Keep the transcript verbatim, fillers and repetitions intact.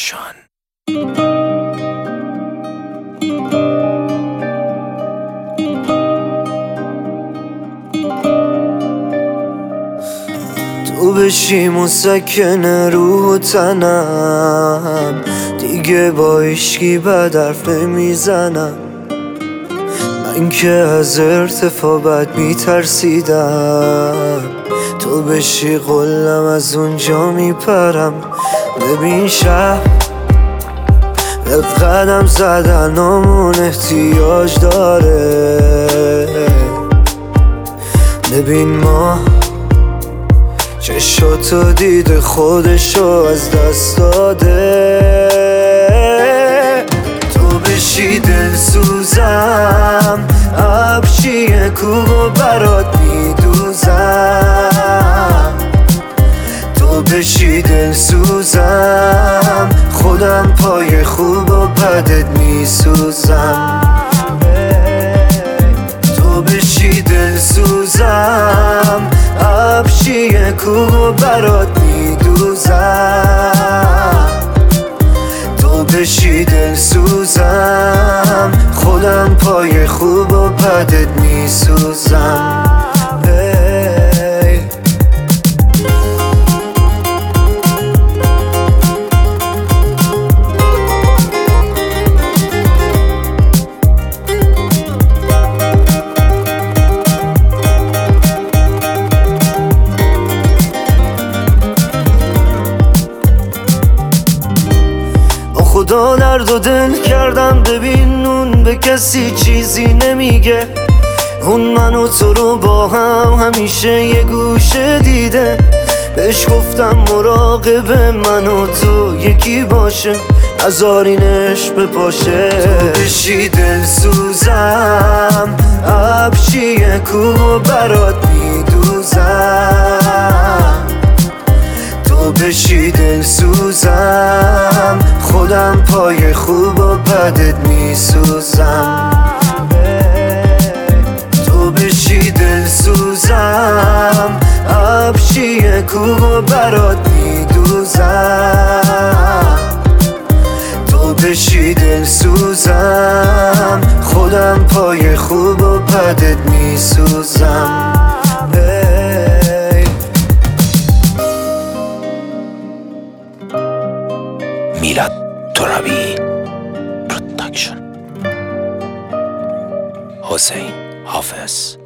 پروداکشن. تو بشی مسکن رو تنم، دیگه با عشقی بد حرف نمیزنم. من که از ارتفاع بد میترسیدم، تو بشی قلم از اونجا میپرم. ببین شب به قدم زدنامون احتیاج داره. ببین ما چشاتو دید خودشو از دست داده. تو بشی دلسوزم، ابچی کوبو برات میدوزم. تو بشی دلسوزم، خودم پای خوب و بدت میسوزم. تو بشی دلسوزم، ابچی کوبو برات میدوزم. تو بشی دلسوزم، خودم پای خوب و بدت میسوزم. خدا درد و دل کردم، ببین اون به کسی چیزی نمیگه. اون من و تو رو با هم همیشه یه گوشه دیده. بهش گفتم مراقب من و تو یکی باشه، نذارینش بپاشه. تو بشی دلسوزم، ابچی کوبو برات میدوزم. تو بشی دلسوزم، خودم پای خوب و بدت میسوزم. تو بشی دلسوزم، ابچی کوبو برات میدوزم. تو بشی دلسوزم، خودم پای خوب و بدت میسوزم. میلاد ترابی پروداکشن. حسین حافظ.